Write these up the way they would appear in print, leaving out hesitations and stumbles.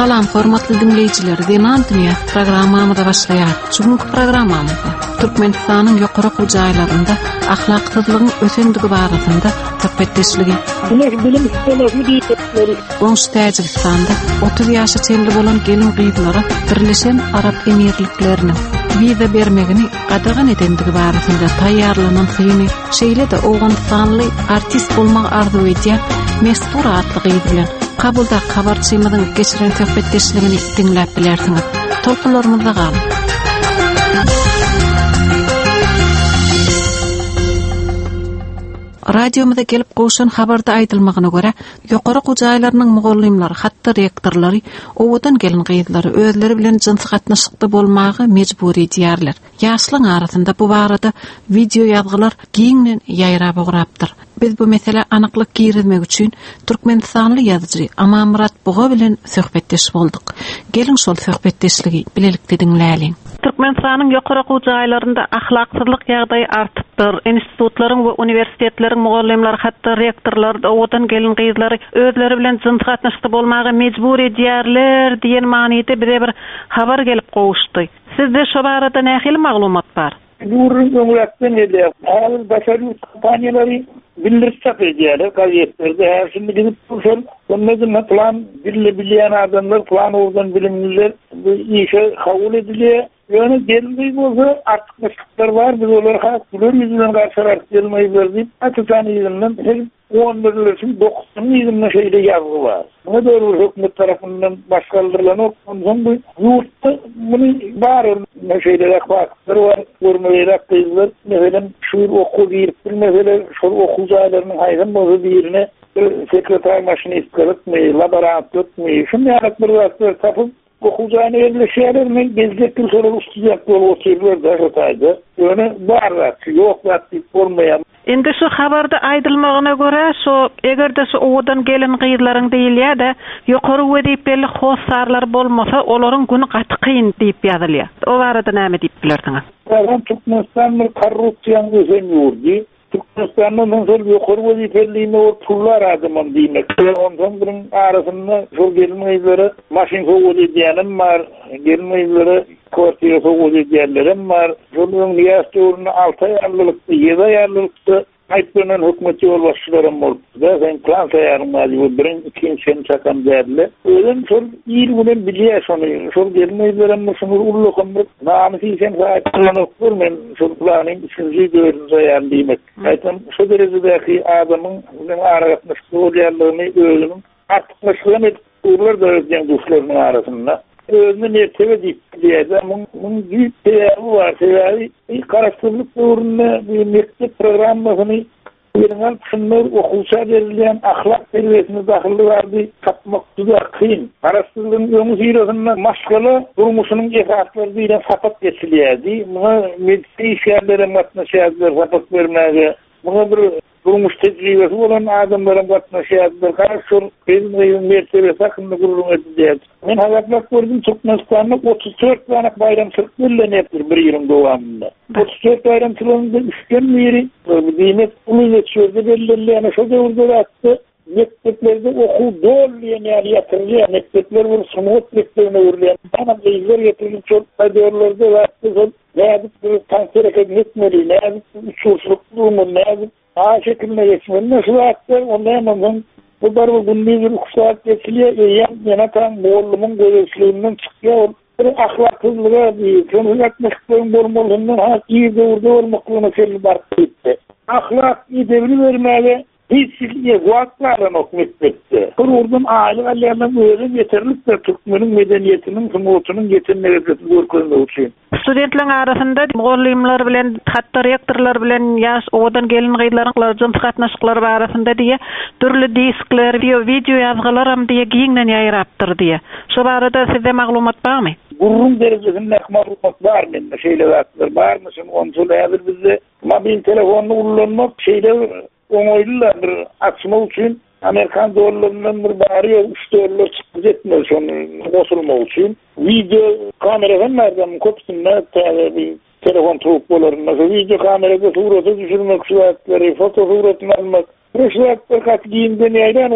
Salam hormatly dinleyijiler, Deman Dünya programmamyza başlaýar. Bugünkü programmamyzda Türkmenistanyň ýokary gujaýlarynda ahlaksyzlygyň ösendigi barasynda söhbetleşiligi. Bilim istemesi diýipleri. Tajikistanda 30 ýaşa çenli bolan gelin gyzlara Birleşen Arap Emirlikleriniň viza bermegini qadağan edendigi barasynda taýýarlanan syny şeýle-de Owganstanly artist bolmak arzu edýän Mestur atly gyz bilen kabulda habarçymyzyň geçiren söhbetleşiligini dinläp bilersiňiz. Tolkunlarymyzda galyp. Radiomuza gelip goşan habarda aýdylmagyna görä, ýokary gujaýlarynyň mugallimlary, hatda rektorlary owadan gelin gyzlary özleri bilen jynsy gatnaşykda bolmagy mejburi diýerler. Ýaşlyň arasynda bu barada video ýazgylar giňden ýaýrap ograpdyr. Biz bu mesele anaklık girizmek üçün Türkmenistanlı yazıcı Amamurat Buğa bilen söhbetleşip boldyk. Gelin şol söhbetleşligi bilelikde dinläliň. Türkmenistanyň ýokary gujaýlarynda ahlaksyzlyk ýagdaýy artypdyr. Institutlaryň we universitetleriň mugallimleri hatda rektorlar owadan gelin gyzlary özleri bilen jynsy gatnaşykda bolmagy mejbur edýärler diýen manyda bir habar gelip gowuşdy. Sizde şo barada nähili maglumat bar? Cumhuriyet'ten edildi. Hal başarılı kampanyaları bildirsek edildi. Gazetelerde her şimdi gidip dursun. Onların plan bilen adamlar plan oradan bilimliler işe kabul ediliyor. Yani geldiği olsa artıklıklar var. Biz onlara kulur yüzünden karşılarak gelmeyi verdik. Açıkçası yüzünden onların için 90 yüzünden şeyde yazgı var. Buna doğru hükümet tarafından başkaldırılan ondan bu yurtta bunu bağırır. Şeyde akbaklar var. Görmeyerak kızlar. Mesela şu okul biriktir. Mesela şu okulcularının hayran bozu birine sekreter maşinist kılıp mı, laborantlık mı? Şimdi ayakları tapıp okulcağına yerleşerlerine gezgektir sonra ustacaklı otururlar da şotaydı. Yani bağırlar. Yok vakti olmayan. Indi şu habarda aýdylmagyna görä, şu egerde şu owadan gelin gyzlaryň diýilýär-de, ýokary wedipeli hossarlar bolmasa, olaryň güni gaty kyn diýip ýazylýar. O barada näme diýip bilersiňiz? Türkmenistan'ın korrupsiýany ösen ýurdy. Türkmenistan'ın şol ýokary wedipeliliğine o pullar adamam diýmek. Ondan birin arasynda şol gelin gyzlary maşin howul edýänim bar, gelin gyzlary kwartiýa howul edýärlerim bar. Şolun ýaşdurny 6 ýylykdy, 7 ýylykdy. Aytmanan hükümeti yol başçılarım oldu. Sen plan sayarım bu birin ikinci çakan derli. Öyle şol iyi bilen biliyor şonu. Şol gelmeyizlerim şunu ullukumdur. Namisi isen sayarım okur men şol planın üçüncü dördüncü sayarım demek. Aytam şu derecedeki adamın aratmışlığı olayarlığını özünün artmışlığını uğurlar da özleyen dostlarının arasında. Özünü nertebe diye bunun büyük değeri var. Değeri karıştırılıp uğruna bir mektep programmasını verilen kısımlar okulsa verilen ahlak terbiyesine dahili vardı. Kapmakta da kıyın. Karıştırılığın ömü zirasında maşkalı durmuşunun cefatlarıyla sapat geçiliyordu. Buna medisi işyerlere matnaşıyardılar sapat vermeye. Buna bir durmuş tecrübesi olan adamların katnaşıyardılar. Karıştır, benim mertebesi hakkında gururun edildi. Ben hayatlar gördüm Türkmenistan'da 34 tane bayramçılık verilenektir bir yılın devamında. 34 bayramçılığında üçgen miri, diyemek bunu geçiyordu belirleyen şu devirde attı. Mekteplerde okul doğrulayan yani yatırılıyor. Mektepler bunu sınıf mektebine uğurlayan. Bana izler getirilip çok sayıyorlarda attı. Ne yazık bir kanser etmeli, ne yazık uçursluk durumu, ne yazık A şekilde geçmeli. Nasıl attı? Ondan bu barı gündüz uksaat geçiliyor. Yanatan Moğollumun gözleşliğinden çıkıyor. Ahlaksızlığa değil. Sonra yaklaşıklığın bormalığından iyi doğurda olmaklığına selli barkı etti. Ahlak iyi devri vermeli. Hiç yezvatlarla hükmetti. Oradan aile aleyhine öğren yeterlikle Türkmenin medeniyetinin, sumutunun yetenmeyecekti görkünde uçuyum. Studentlerin arasında mugallimler bilen, hatta rektorlar bilen yaş owadan gelin gyzlaryň jynsy gatnaşyklary arasında diye türlü diskler, video yazgylar hem diye giňden ýaýrapdyr diye. Şu barada sizde maglumat barmy? Gurrun derecesinde maglumat bar mende şeýle zatlar barmy? Onçul häzir bizde mobil telefonu ullanmak şeýle oňoýlylar bir açma üçin Amerikan dolarlarından bir bari 3 dolar çıkıp etmez şonu kosulmak üçün. Video kameradan nereden kopsunlar bir telefon truplarında video kamerada suratı düşürmek suratları, foto suratını almak. Bu suratlar kat giyimden yaydan onu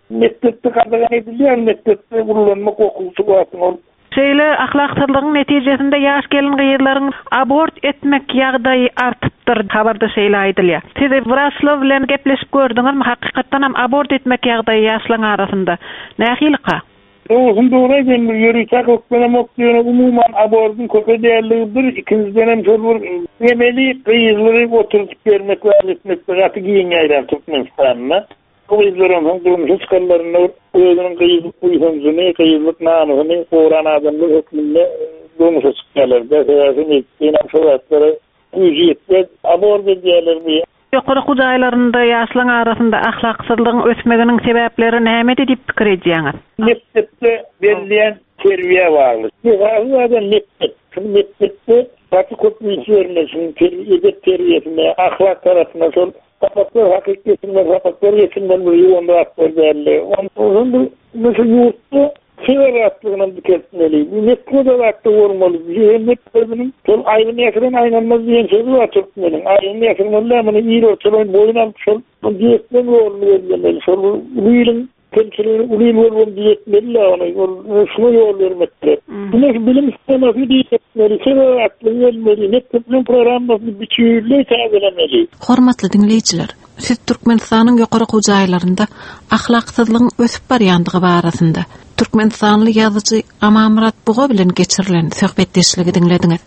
mektepde kadagan edilýär, mektepde gurulmak okuwçy bolýar ol. Şeýle ahlaksızlygyň netijesinde ýaş gelin gyýylaryň abort etmek ýagdaýy artypdyr habarda şeýle aýdylýar. Siz Wraslow bilen gepleşip gördüňizmi? Hakykatdan hem abort etmek ýagdaýy ýaşlaryň arasynda nähilika? Oğuzun doğru edin, yürüyecek okmanam okuyana umuman abortun köpediyerliğidir. İkinciden hem şöyle demeli kıyızları oturup vermek ve etmek ve atı giyin yayran Türkmenistan'ına. O kıyızların durmuş çıkarlarına özünün kıyızlık uyusunzunu, kıyızlık namusunu, Koran adamlık hükmünde durmuş çıkarlar. Seyasın ettiğine şöyle uyucu etmek, abort ediyorlar bir. Ýokary gudaýlarynda ýaşlaryň arasynda ahlaksızlygyň ösmeginiň sebäpleri näme diýip pikir edýäňiz? Mektepde belliyen terbiye varlık. Zaten mektepte katı kopmuş vermesin, terbiyesine, ahlak tarafına son kapaklar hakikatinde, kapaklar yetimden bir yoğunda aktar değerli. Onun mesela yurtta sever aklının diketmeli. Mektepde aktar olmalı. Mektebinin sol ayrını yakından aynanmaz diyen sözü var Türkmen'in. Ayrını yakından lamını iyi ortalayın boyun almış ol. Diyetmen olmalı verilmeli. Sol uyulun temsilini ulil olun diyetmeli onu. Şunu yol vermekte. Bunu bilim sisteması diyetmeli. Sever aklını vermeli. Mektebinin programmasını biçüyle tazelemeli. Hormatly dinleyijiler, siz Türkmenistanyň ýokary gudaýlarynda ahlaksızlygyň ösüp barýandygy barasynda Türkmenistanly ýazyjy Amamurat Bugo bilen geçirilen söhbetdeşligi dinlediňiz.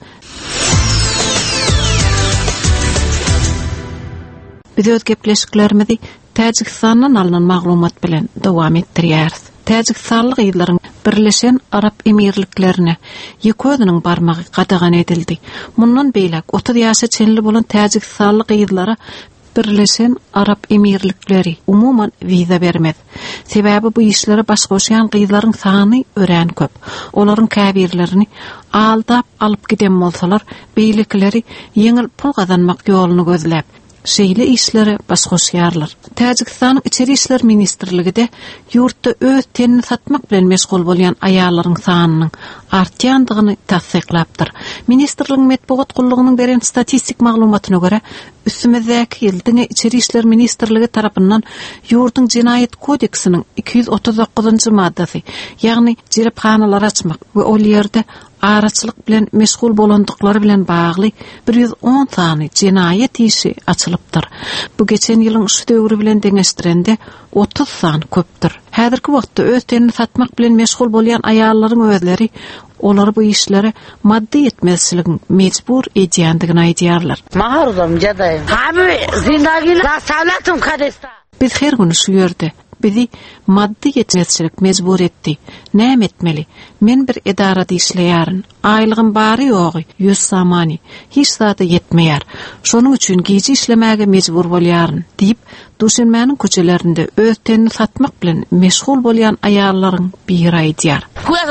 Biz öz gepleşiklerimizi Täjikistanyň alynan maglumat bilen dowam etdirýäris. Täjikstanlyk ýyllaryň Birleşen Arap Emirliklerine ýeközüniň barmagy gadagan edildi. Mundan beýlek 30 ýaşa çenli bolan Täjikstanlyk ýyllara Birleşen Arap Emirlikleri umuman viza bermez. Sebäbi bu işlere başgoşýan gyýlaryň sany örän köp. Olaryň käbirlerini aldap alyp giden bolsalar, beýlikleri ýeňil pul gazanmak ýoluny gözläp şeýle işlere başgoşýarlar. Täjikistanyň Içeri işler ministrligide ýurtda öz tenini satmak bilen meşgul bolýan aýallaryň sanynyň artýandygyny tasdiklapdyr. Ministrligiň medeniýet gullugynyň beren statistik maglumatyna görä, üstümizdäki ýyl İçeri işler ministrligi tarapyndan ýurtyň Jinaýat kodeksiniň 239-njy maddasy, ýagny jirepxanalar açmak we ol ýerde araçlyk bilen meşgul bolandyklary bilen bagly 110 sany jinaýat işi açylypdyr. Bu geçen ýylyň şu döwri bilen deňeşdirende 30 san köpdür. Häzirki wagtda öz tenini satmak bilen meşgul bolýan aýallaryň özleri olar bu işlere maddi yetmezsizligiň mecbur edýändigini aýdýarlar. Maharzam jadaýym. Abi zindagiler savlatym kadesta. Biz her gün şu ýerde bizi maddi yetmezçilik mecbur etdi. Näme etmeli? Men bir edarada işleýärin. Aýlygym bary ýogy, 100 samany. Hiç zata yetmeýär. Şonuň üçin gizi işlemäge mecbur bolýaryn diýip, Duşanbanyň köçelerinde öz tenini satmak bilen meşgul bolýan aýallaryň biri aýdýar.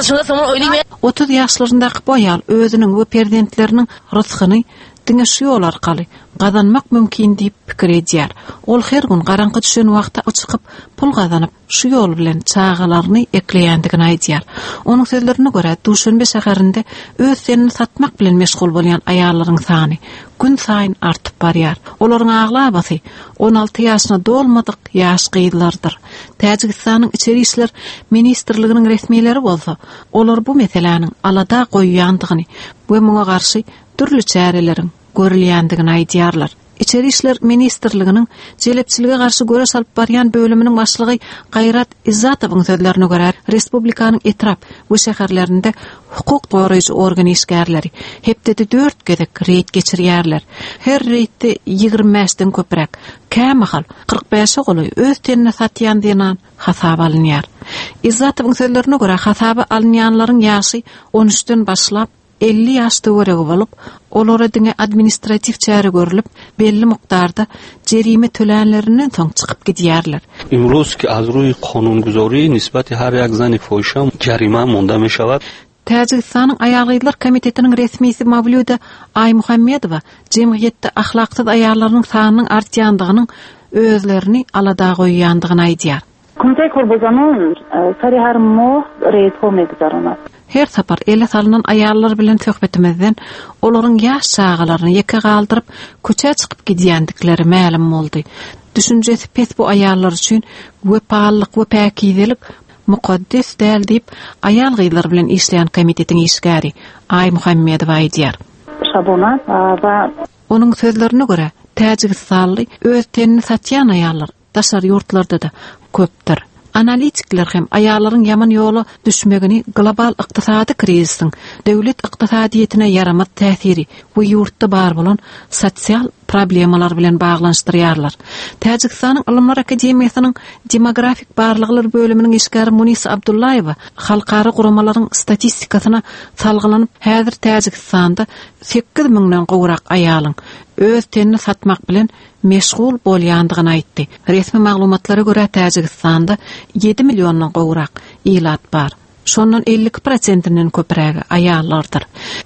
30 ýaşlaryndaky bu aýal özüniň we perdentläriniň rızkyny diňe şu ýol arkaly gazanmak mümkin diýip pikir edýär. Ol her gün garanky düşen wagtda çykyp pul gazanyp şu ýol bilen çağalaryny ekleýändigini aýdýar. Onuň sözlerine görä Duşanbe şäherinde öz tenini satmak bilen meşgul bolýan aýallaryň sany gün saýyn artyp barýar. Olaryň aglabasy 16 ýaşyna dolmadyk ýaş gyýylardyr. Täjikistanyň Içeri işler ministrliginiň resmiýetleri bolsa, olar bu meseleniň alada goýýandygyny we muňa garşy türlü çäreleriň görülýändigini aýdýarlar. İçeri işler ministrliginiň jelepçilige garşy göre salyp barýan bölüminiň başlygy Gaýrat Izzatowyň sözlerine görä, respublikanyň etrap we şäherlerinde hukuk goraýjy organ işgärleri hepde 4 gedek reýt geçirýärler. Her reýtde 25-den köprek, kämahal 45 goly öz tenini satýandygyny hasaba alynýar. Izzatowyň sözlerine görä, hasaba alynýanlaryň ýaşy 13-den başlap 50 ýaşda göregi bolup, olara diňe administrativ çäre görülüp, belli mukdarda jerime tölänlerinden soň çykyp gidýärler. Imroz ki az ruy qonunguzori nisbati har yak zani fohişa jarima monda meşawad. Täjikistanyň aýalgylar komitetiniň resmisi Mavluda Aymuhammedowa jemgyýetde ahlaksyz aýallaryň sanynyň artýandygynyň özlerini alada goýýandygyny aýdýar. Komitey Korbozanyň Sarihar Mo reýis homedgarana. Her sapar ele salynan aýallar bilen söhbetimizden olaryň ýaş çağalaryny ýeke galdyryp köçe çykyp gidýändikleri ma'lum boldy. düşünjesi pes bu ayallar üçün wepallyk we päkizelik mukaddes däl diýip ayal gyýlar bilen işleýän komitetiň işgäri Ay Muhammedowa aýdýar. Şabona va Onun sözlerine göre Täjikistanly öz tenini satýan ayallar daşary ýurtlarda da köpdir. Analitikler hem ayalaryň yaman ýoly düşmegini global ykdysady krizisiň döwlet ykdysadyetine yaramat täsiri we ýurtda bar bolan sosial problemalar bilen baglanşdyrýarlar. Täjikistanyň Ilmlar Akademiýasynyň demografik barlyklar bölüminiň işgäri Munis Abdullayewa halkara guramalaryň statistikasyna salgylanyp häzir Täjikistanda 8000-den gowrak ayalyň öz tenini satmak bilen meşgul bolýandygyny aýtdy. Resmi maglumatlara görä Täjikistanda 7 milyondan gowrak ilat bar. Şondan 50%-inden köprägi ayallardyr.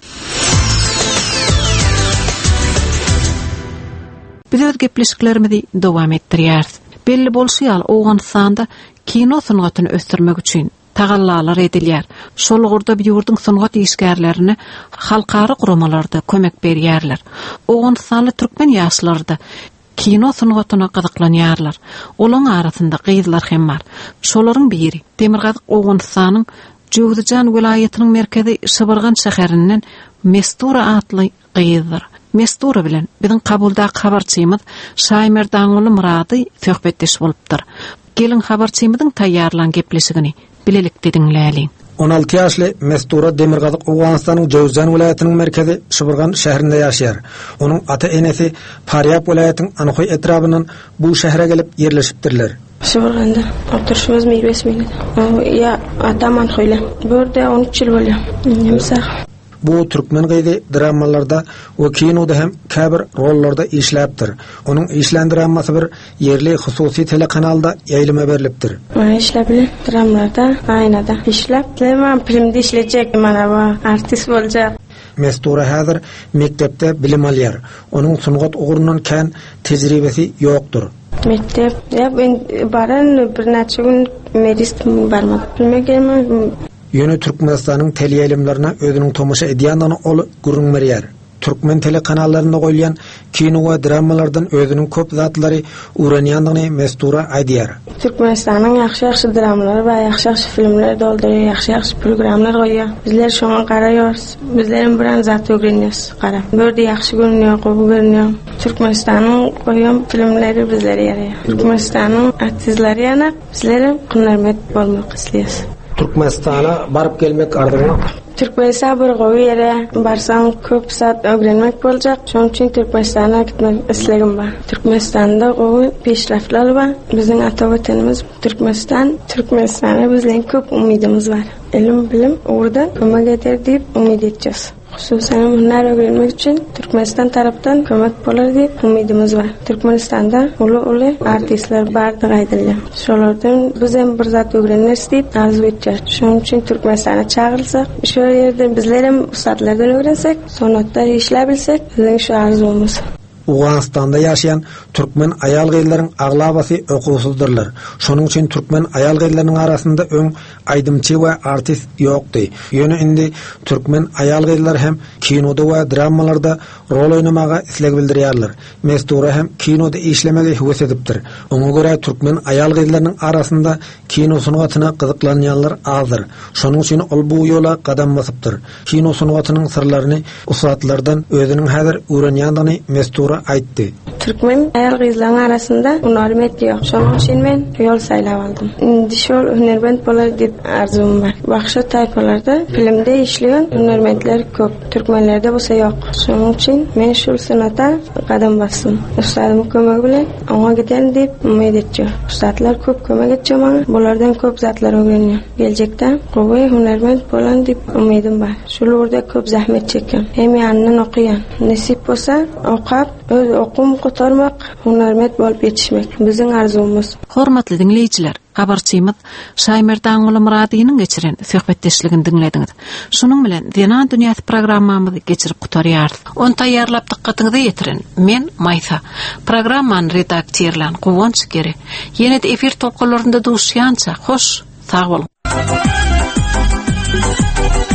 Biz öz gepleşiklerimizi dowam etdirýäris. Belli bolşýal Owganystanda kino sangatyny ösdürmek üçin tagallalar edilýär. Şol gurda bir ýurdun sangat işgärlerini halkara guramalarda kömek berýärler. Owganystanly türkmen ýaşlary da kino sangatyna gyzyklanýarlar. Olaň arasynda gyzlar hem bar. Şolaryň biri Demirgazyk Owganystanyň Jowzjan welaýatynyň merkezi Şybyrgan şäherinden Mestura atly gyzlar. Mestura bilen biziň kabuldaky habarçymyz Şaýmer Daňuly Murady söhbetdeş bolupdyr. Gelin habarçymyzyň taýýarlan gepleşigini bilelikde dinläliň. 16 ýaşly Mestura Demirgazyk Owganystanyň Jowzjan welaýatynyň merkezi Şybyrgan şäherinde ýaşaýar. Onuň ata-enesi Paryap welaýatynyň Anykoy etrabynyň bu şähere gelip ýerleşipdirler. Şybyrganda oturuşymyz 25 minut. Ya adam Anykoyla. Bu ýerde 13 ýyl bolýar. Nimsa Bu türkmen gyzy dramalarda we kinoda hem käbir rollarda işläpdir. Onuň işlän dramasy bir yerli hususy telekanalda ýaýlama berilipdir. İşläp dramalarda, aynada işläp, men filmde işlejek, mana bu artist boljak. Mestura häzir mektepde bilim alýar. Onuň sungat ugurundan kän tejribesi ýokdur. Mektep, ben baran bir näçe gün medist barmadım. Bilmegem. Yönü Türkmenistanyň teli elimlerine özüniň tomaşa edýändiňi ol gurunmerýär. Türkmen telekanallarynda goýulan kino we dramalardan özüniň köp zatlary uranýandygyny Mestura aýdýar. Türkmenistanyň ýaxşy dramalary we ýaxşy filmler doldurýar, ýaxşy programlar goýýar. Bizler şoňa garaýarys. Bizlerin bilen zat öwrenýäs, gara. Berde ýaxşy görünýär, gowy görünýär. Türkmenistanyň goýan filmleri bizlere ýaraýar. Türkmenistanyň artistleri ýana bizlere hünärmet bolmak isleýär. Türkmenistana barıp gelmek ardygyna Türkmenistan bir gowy ýere barsaň köp saat öwrenmek boljak. Şoň üçin Türkmenistana gitmek islegim bar. Türkmenistanda gowy peşraflar bar. Biziň ata-watanymyz Türkmenistan. Türkmenistana bizden köp umydymyz bar. Ilim bilim orada kömek eder diýip umyd etjäs. Hususan hüner öwrenmek üçin Türkmenistan tarapdan kömek bolar diýip umydymyz bar. Türkmenistanda uly artistler bardyg aýdylýar. Şolardan biz hem bir zat öwrenýäs diýip arzu etjäs. Şoň üçin Türkmenistana çağırylsak, şu ýerde bizler hem ustalardan öwrensek, sonatda işläp bilsek, biziň şu arzumyz. Owganystanda ýaşaýan türkmen ayal gyzlaryň aglabasy okuwsyzdyrlar. Şonuň üçin türkmen ayal gyzlarynyň arasynda öň aýdymçy we artist ýokdy. Ýöne indi türkmen ayal gyzlar hem kinoda we dramalarda rol oynamaga isleg bildirýärler. Mestura hem kinoda işlemege höwes edipdir. Oňa görä türkmen ayal gyzlarynyň arasynda kino sunugatyna gyzyklanýanlar azdyr. Şonuň üçin ol bu ýola gadam basypdyr. Kino sunugatynyň sirlerini usatlardan özüniň häzir öwrenýändigini Mestura aýtdy. Türkmen ayal gyzlaryň arasynda hünärmet ýok. Şonuň üçin men ýol saýlap aldym. Indi şol hünärmet bolar diýip arzum bar. Başga taýpalarda filmde işleýän hünärmetler köp. Türkmenlerde bolsa ýok. Şonuň üçin men şol sanata gadam basdym. Ustadymyň kömegi bilen oňa giden diýip umyd etjäm. Ustadlar köp kömek etjä maňa. Bulardan köp zatlar öwrenýär. Geljekde gowy hünärmet bolan diýip umydym bar. Şol urda köp zahmet çeken. Hem ýanyny okuyan. Nesip bolsa okap öz okum gotarmak, hünärmet bolup ýetişmek biziň arzumyz. Hormatly dinleýijiler, habarçymyz Şaýmer Daňuly Muradynyň geçiren söhbetdeşligini dinlediňiz. Şunuň bilen Denan Dünýäsi programmamyzy geçirip gutarýarys. Onu taýýarlap diqqatyňyzy ýetiren men Maýsa. Programmany redaktorlan Gowonç Geri. Ýene-de efir tolkunlarynda duşýança hoş, sag bolun.